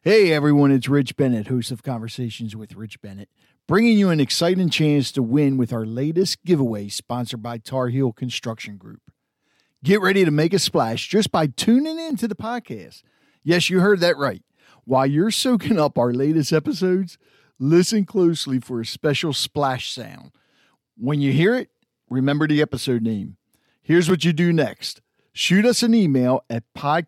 Hey everyone, it's Rich Bennett, host of Conversations with Rich Bennett, bringing you an exciting chance to win with our latest giveaway sponsored by Tar Heel Construction Group. Get ready to make a splash just by tuning in to the podcast. Yes, you heard that right. While you're soaking up our latest episodes, listen closely for a special splash sound. When you hear it, remember the episode name. Here's what you do next. Shoot us an email at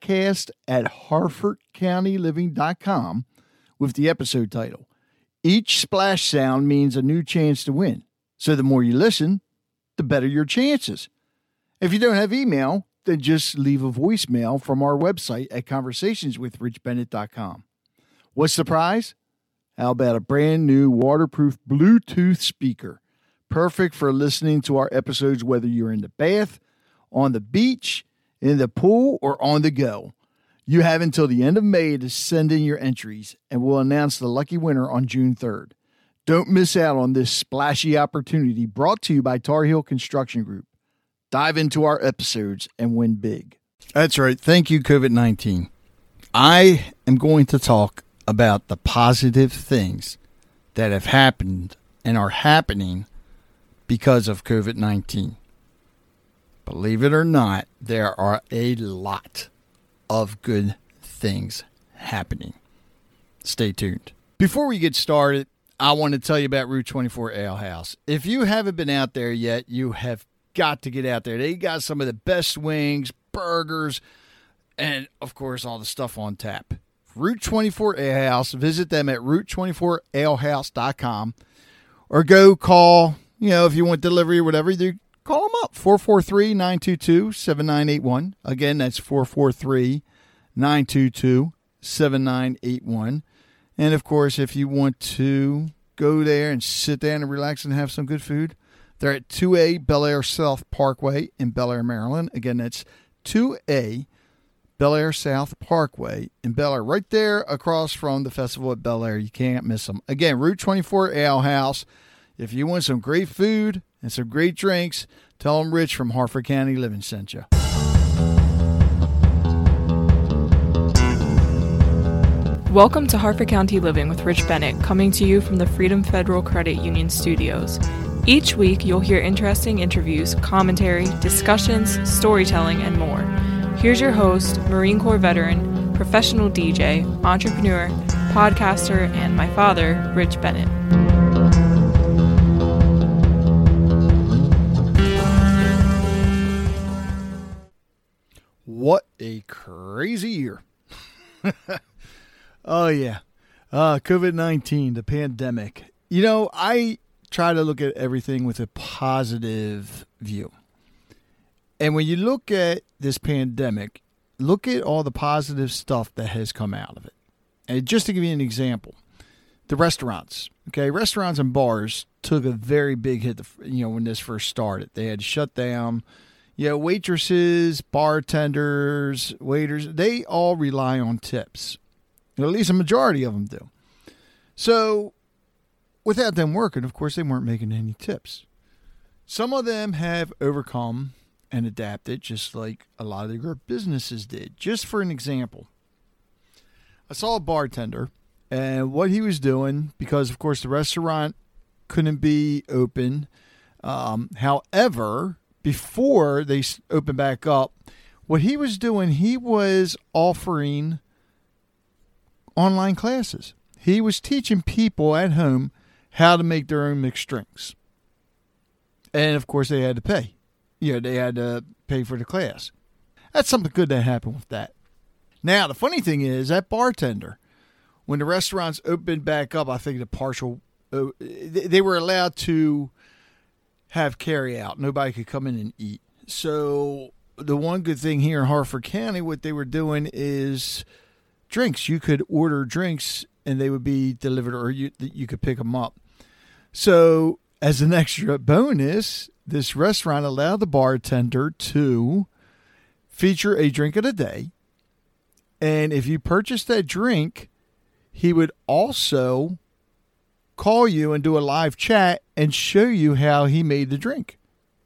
podcast@harfordcountyliving.com with the episode title. Each splash sound means a new chance to win. So the more you listen, the better your chances. If you don't have email, then just leave a voicemail from our website at conversationswithrichbennett.com. What's the prize? How about a brand new waterproof Bluetooth speaker? Perfect for listening to our episodes whether you're in the bath, on the beach, in the pool, or on the go. You have until the end of May to send in your entries, and we'll announce the lucky winner on June 3rd. Don't miss out on this splashy opportunity brought to you by Tar Heel Construction Group. Dive into our episodes and win big. That's right. Thank you, COVID-19. I am going to talk about the positive things that have happened and are happening because of COVID-19. Believe it or not, there are a lot of good things happening. Stay tuned. Before we get started, I want to tell you about Route 24 Ale House. If you haven't been out there yet, you have got to get out there. They got some of the best wings, burgers, and, of course, all the stuff on tap. Route 24 Ale House. Visit them at route24alehouse.com or go call, if you want delivery or whatever, call them up, 443-922-7981. Again, that's 443-922-7981. And, of course, if you want to go there and sit down and relax and have some good food, they're at 2A Bel Air South Parkway in Bel Air, Maryland. Again, that's 2A Bel Air South Parkway in Bel Air, right there across from the Festival at Bel Air. You can't miss them. Again, Route 24 Ale House. If you want some great food and some great drinks, tell them Rich from Harford County Living sent you. Welcome to Harford County Living with Rich Bennett, coming to you from the Freedom Federal Credit Union studios. Each week, you'll hear interesting interviews, commentary, discussions, storytelling, and more. Here's your host, Marine Corps veteran, professional DJ, entrepreneur, podcaster, and my father, Rich Bennett. What a crazy year. Oh, yeah. COVID-19, the pandemic. I try to look at everything with a positive view. And when you look at this pandemic, look at all the positive stuff that has come out of it. And just to give you an example, the restaurants. Okay, restaurants and bars took a very big hit, when this first started. They had to shut down. Waitresses, bartenders, waiters, they all rely on tips. At least a majority of them do. So without them working, of course, they weren't making any tips. Some of them have overcome and adapted, just like a lot of their businesses did. Just for an example, I saw a bartender, and what he was doing, because, of course, the restaurant couldn't be open. However, before they opened back up, what he was doing, he was offering online classes. He was teaching people at home how to make their own mixed drinks. And, of course, they had to pay. They had to pay for the class. That's something good that happened with that. Now, the funny thing is, that bartender, when the restaurants opened back up, I think they were allowed to have carry out. Nobody could come in and eat. So the one good thing here in Harford County, what they were doing is drinks. You could order drinks and they would be delivered, or you could pick them up. So as an extra bonus, this restaurant allowed the bartender to feature a drink of the day. And if you purchased that drink, he would also call you and do a live chat and show you how he made the drink.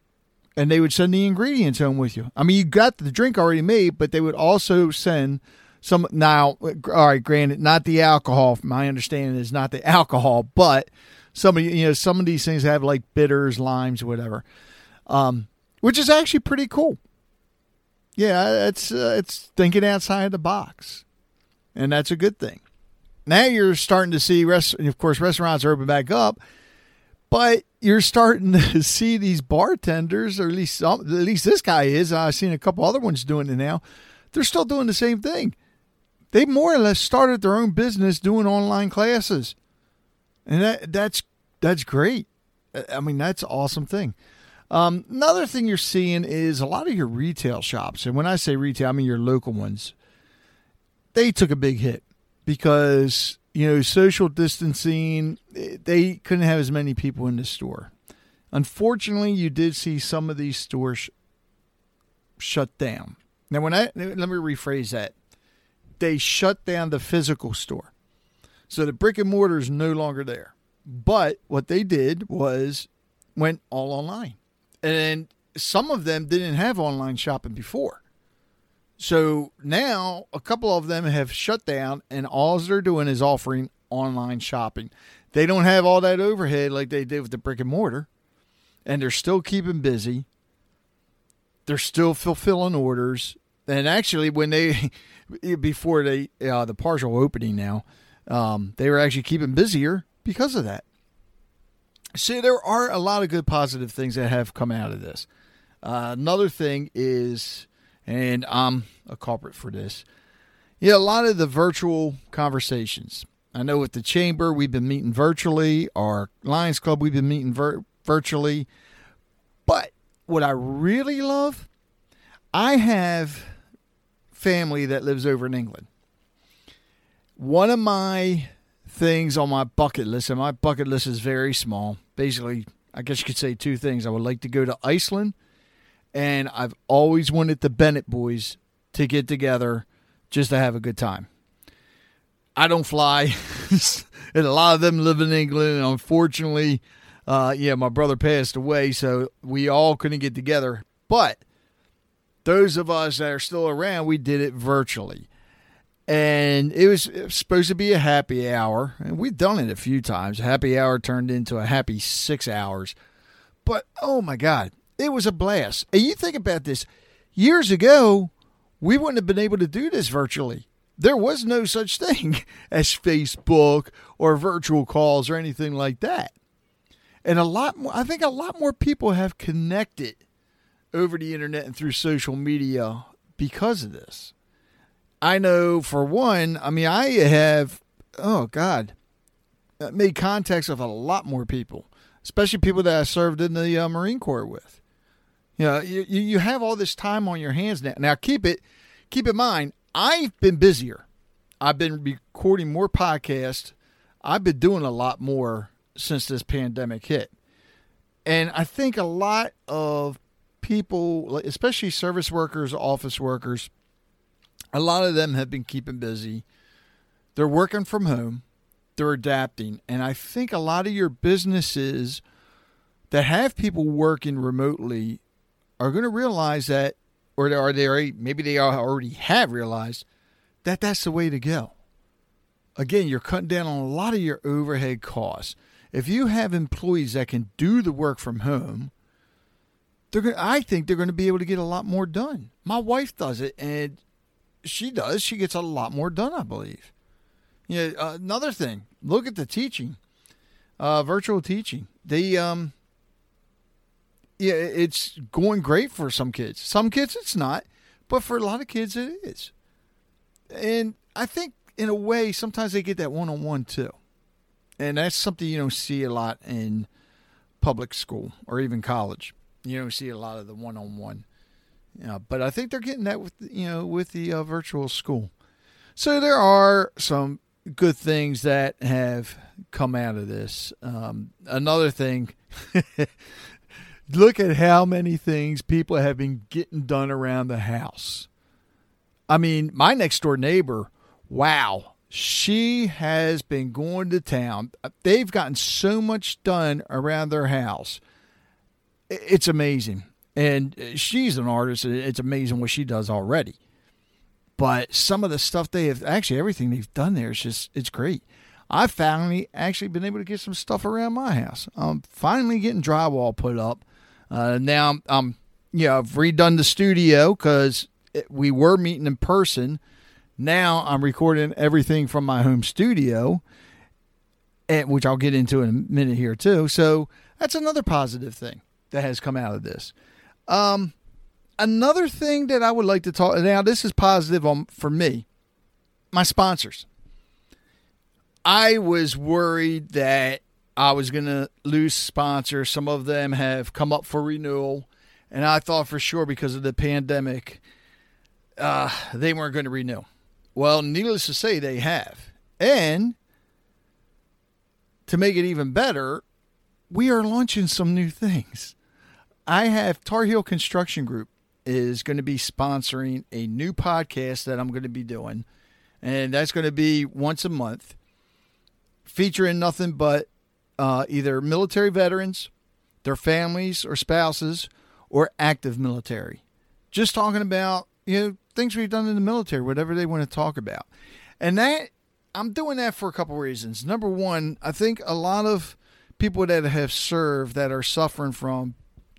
And they would send the ingredients home with you. I mean, you got the drink already made, but they would also send Now, all right, granted, not the alcohol. My understanding is not the alcohol, but some of these things have like bitters, limes, whatever, which is actually pretty cool. Yeah, it's thinking outside the box, and that's a good thing. Now you're starting to see, of course, restaurants are open back up, but you're starting to see these bartenders, or at least this guy is. I've seen a couple other ones doing it now. They're still doing the same thing. They more or less started their own business doing online classes. And that's great. I mean, that's an awesome thing. Another thing you're seeing is a lot of your retail shops. And when I say retail, I mean your local ones. They took a big hit because, social distancing, they couldn't have as many people in the store. Unfortunately, you did see some of these stores shut down. Now, let me rephrase that. They shut down the physical store. So the brick and mortar is no longer there. But what they did was went all online. And some of them didn't have online shopping before. So now a couple of them have shut down, and all they're doing is offering online shopping. They don't have all that overhead like they did with the brick and mortar. And they're still keeping busy. They're still fulfilling orders. And actually, before the partial opening now, they were actually keeping busier because of that. See, there are a lot of good positive things that have come out of this. Another thing is, and I'm a culprit for this, a lot of the virtual conversations. I know with the Chamber, we've been meeting virtually. Our Lions Club, we've been meeting virtually. But what I really love, I have family that lives over in England. One of my things on my bucket list, and my bucket list is very small. Basically, I guess you could say two things. I would like to go to Iceland, and I've always wanted the Bennett boys to get together just to have a good time. I don't fly, and a lot of them live in England, and unfortunately, my brother passed away, so we all couldn't get together. But those of us that are still around, we did it virtually. And it was supposed to be a happy hour. And we've done it a few times. Happy hour turned into a happy 6 hours. But, oh, my God, it was a blast. And you think about this. Years ago, we wouldn't have been able to do this virtually. There was no such thing as Facebook or virtual calls or anything like that. And I think a lot more people have connected over the internet and through social media because of this. I know for one, I have, made contacts with a lot more people, especially people that I served in the Marine Corps with. You have all this time on your hands now. Now keep in mind, I've been busier. I've been recording more podcasts. I've been doing a lot more since this pandemic hit. And I think a lot of people, especially service workers, office workers, a lot of them have been keeping busy. They're working from home. They're adapting. And I think a lot of your businesses that have people working remotely are going to realize that, or maybe they already have realized that that's the way to go. Again, you're cutting down on a lot of your overhead costs. If you have employees that can do the work from home, I think they're going to be able to get a lot more done. My wife does it, and she gets a lot more done, I believe. Another thing, look at the teaching, virtual teaching. It's going great for some kids. Some kids it's not, but for a lot of kids it is. And I think in a way, sometimes they get that one-on-one too. And that's something you don't see a lot in public school or even college. You don't see a lot of the one-on-one. But I think they're getting that with the virtual school. So there are some good things that have come out of this. Another thing, look at how many things people have been getting done around the house. My next door neighbor, wow, she has been going to town. They've gotten so much done around their house. It's amazing. And she's an artist. It's amazing what she does already. But some of the stuff they have, actually everything they've done there is just, it's great. I've finally actually been able to get some stuff around my house. I'm finally getting drywall put up. Now I've redone the studio because we were meeting in person. Now I'm recording everything from my home studio, which I'll get into in a minute here too. So that's another positive thing that has come out of this. Another thing that I would like to talk, now this is positive for me, my sponsors. I was worried that I was going to lose sponsors. Some of them have come up for renewal, and I thought for sure because of the pandemic, they weren't going to renew. Well, needless to say, they have. And to make it even better, we are launching some new things. I have Tar Heel Construction Group is going to be sponsoring a new podcast that I'm going to be doing, and that's going to be once a month, featuring nothing but either military veterans, their families or spouses, or active military. Just talking about, things we've done in the military, whatever they want to talk about. And that, I'm doing that for a couple of reasons. Number one, I think a lot of people that have served that are suffering from,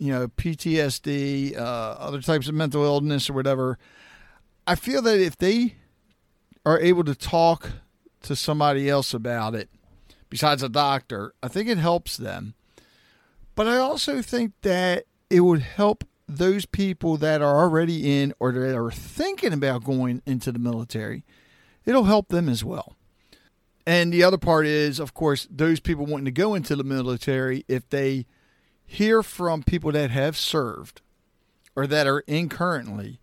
PTSD, other types of mental illness or whatever, I feel that if they are able to talk to somebody else about it, besides a doctor, I think it helps them. But I also think that it would help those people that are already in or that are thinking about going into the military. It'll help them as well. And the other part is, of course, those people wanting to go into the military, if they hear from people that have served or that are in currently,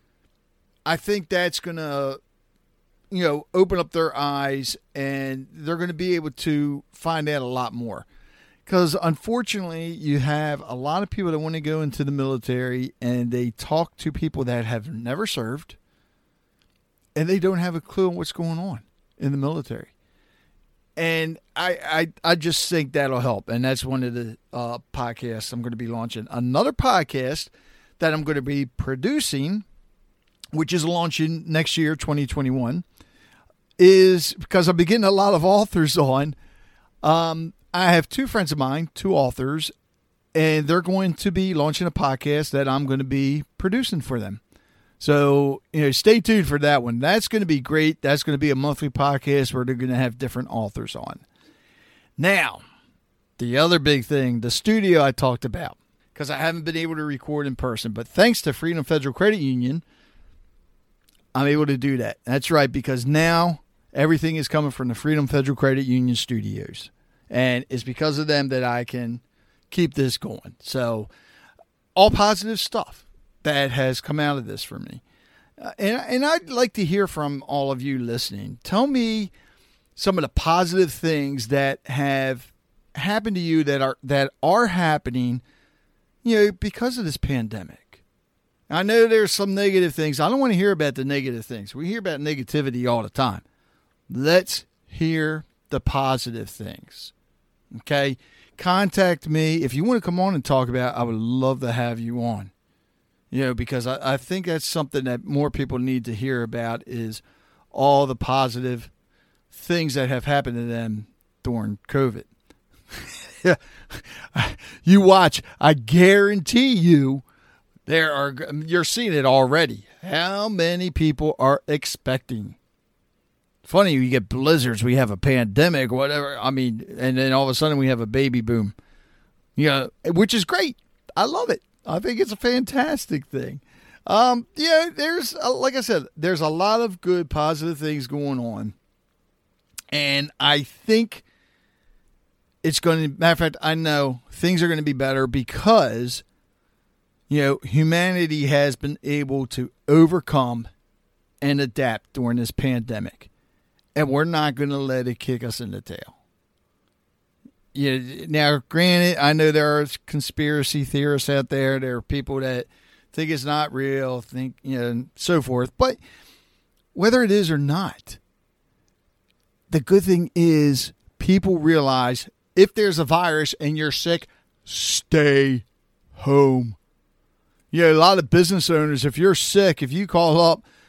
I think that's going to, open up their eyes, and they're going to be able to find out a lot more. Because unfortunately, you have a lot of people that want to go into the military, and they talk to people that have never served, and they don't have a clue on what's going on in the military. And I just think that'll help. And that's one of the podcasts I'm going to be launching. Another podcast that I'm going to be producing, which is launching next year, 2021, is because I've been getting a lot of authors on. I have two friends of mine, two authors, and they're going to be launching a podcast that I'm going to be producing for them. So, stay tuned for that one. That's going to be great. That's going to be a monthly podcast where they're going to have different authors on. Now, the other big thing, the studio I talked about, because I haven't been able to record in person, but thanks to Freedom Federal Credit Union, I'm able to do that. That's right, because now everything is coming from the Freedom Federal Credit Union studios. And it's because of them that I can keep this going. So, all positive stuff that has come out of this for me. And I'd like to hear from all of you listening. Tell me some of the positive things that have happened to you that are happening, because of this pandemic. I know there's some negative things. I don't want to hear about the negative things. We hear about negativity all the time. Let's hear the positive things. Okay? Contact me. If you want to come on and talk about it, I would love to have you on. Because I think that's something that more people need to hear about is all the positive things that have happened to them during COVID. You watch. I guarantee you you're seeing it already. How many people are expecting? Funny, you get blizzards, we have a pandemic, whatever. I mean, and then all of a sudden we have a baby boom. Which is great. I love it. I think it's a fantastic thing. There's, like I said, there's a lot of good, positive things going on. And I think it's going to, matter of fact, I know things are going to be better because, humanity has been able to overcome and adapt during this pandemic. And we're not going to let it kick us in the tail. Now, granted, I know there are conspiracy theorists out there. There are people that think it's not real, and so forth. But whether it is or not, the good thing is people realize if there's a virus and you're sick, stay home. A lot of business owners, if you're sick, if you call up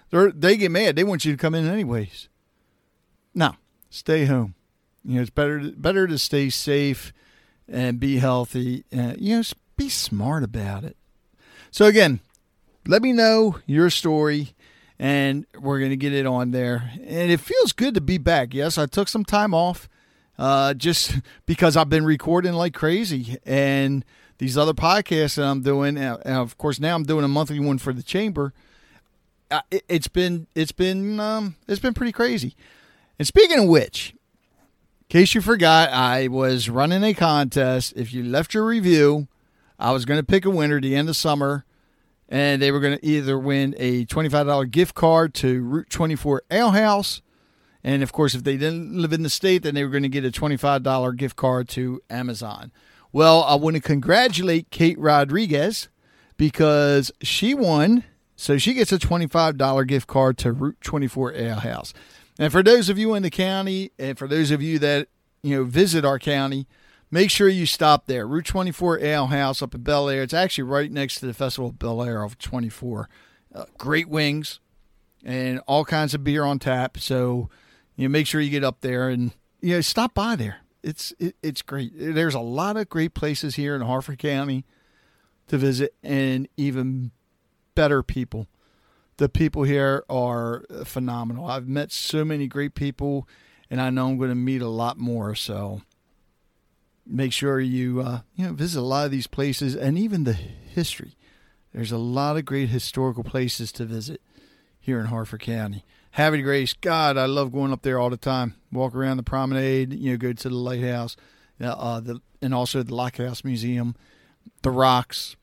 They get mad. They want you to come in anyways. No, stay home. It's better to stay safe and be healthy. Be smart about it. So again, let me know your story, and we're going to get it on there. And it feels good to be back. Yes, I took some time off just because I've been recording like crazy. And these other podcasts that I'm doing, and of course now I'm doing a monthly one for the Chamber. It's been pretty crazy. And speaking of which, in case you forgot, I was running a contest. If you left your review, I was going to pick a winner at the end of summer, and they were going to either win a $25 gift card to Route 24 Ale House, and of course, if they didn't live in the state, then they were going to get a $25 gift card to Amazon. Well, I want to congratulate Kate Rodriguez because she won, so she gets a $25 gift card to Route 24 Ale House. And for those of you in the county, and for those of you that visit our county, make sure you stop there. Route 24 Ale House up in Bel Air. It's actually right next to the Festival of Bel Air of 24. Great wings and all kinds of beer on tap. So make sure you get up there and stop by there. It's great. There's a lot of great places here in Harford County to visit, and even better people. The people here are phenomenal. I've met so many great people, and I know I'm going to meet a lot more. So make sure you visit a lot of these places, and even the history. There's a lot of great historical places to visit here in Harford County. Havre de Grace, God, I love going up there all the time. Walk around the promenade, go to the lighthouse, and also the Lockhouse Museum, the rocks.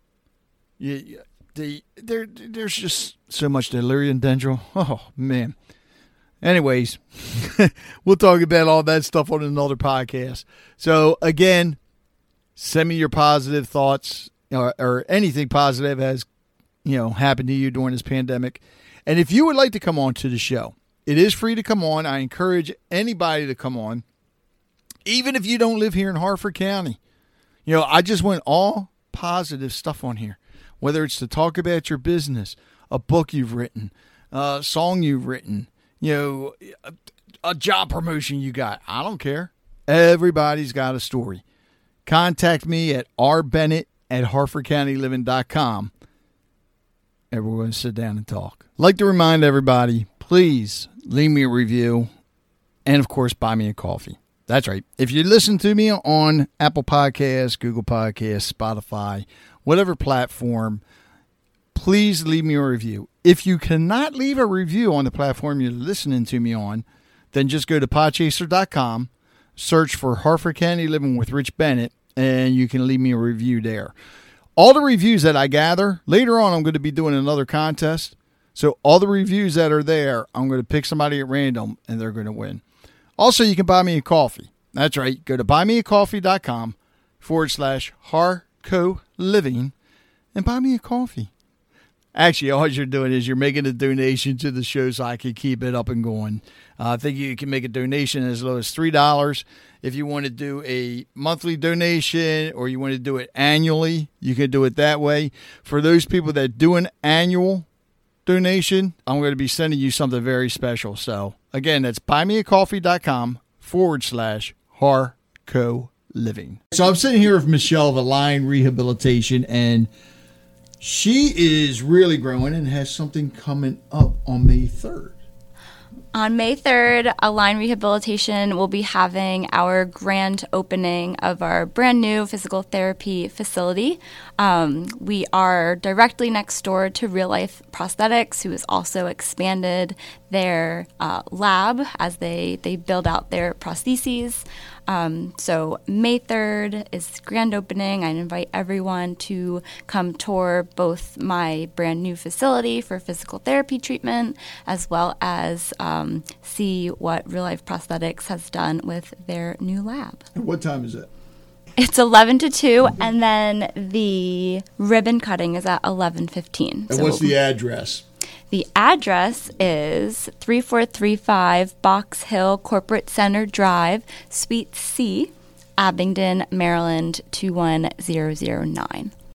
There's just so much to Illyria and Dendral. Oh, man. Anyways, we'll talk about all that stuff on another podcast. So, again, send me your positive thoughts or anything positive has, happened to you during this pandemic. And if you would like to come on to the show, it is free to come on. I encourage anybody to come on, even if you don't live here in Harford County. I just want all positive stuff on here. Whether it's to talk about your business, a book you've written, a song you've written, a job promotion you got. I don't care. Everybody's got a story. Contact me at rbennett@harfordcountyliving.com. And we're going to sit down and talk. I'd like to remind everybody, please leave me a review. And, of course, buy me a coffee. That's right. If you listen to me on Apple Podcasts, Google Podcasts, Spotify, whatever platform, please leave me a review. If you cannot leave a review on the platform you're listening to me on, then just go to podchaser.com, search for Harford County Living with Rich Bennett, and you can leave me a review there. All the reviews that I gather, later on I'm going to be doing another contest. So all the reviews that are there, I'm going to pick somebody at random, and they're going to win. Also, you can buy me a coffee. That's right. Go to buymeacoffee.com/Harco Living and buy me a coffee. Actually, all you're doing is you're making a donation to the show so I can keep it up and going. I think you can make a donation as low as $3. If you want to do a monthly donation or you want to do it annually, you can do it that way. For those people that do an annual donation, I'm going to be sending you something very special. So, again, that's buymeacoffee.com/Harco Living. So I'm sitting here with Michelle of Align Rehabilitation, and she is really growing and has something coming up on May 3rd. On May 3rd, Align Rehabilitation will be having our grand opening of our brand new physical therapy facility. We are directly next door to Real Life Prosthetics, who has also expanded their lab as they build out their prostheses. So May 3rd is grand opening. I invite everyone to come tour both my brand new facility for physical therapy treatment, as well as see what Real Life Prosthetics has done with their new lab. And what time is it? It's 11 to 2, and then the ribbon cutting is at 11:15. And what's the address? The address is 3435 Box Hill Corporate Center Drive, Suite C, Abingdon, Maryland 21009.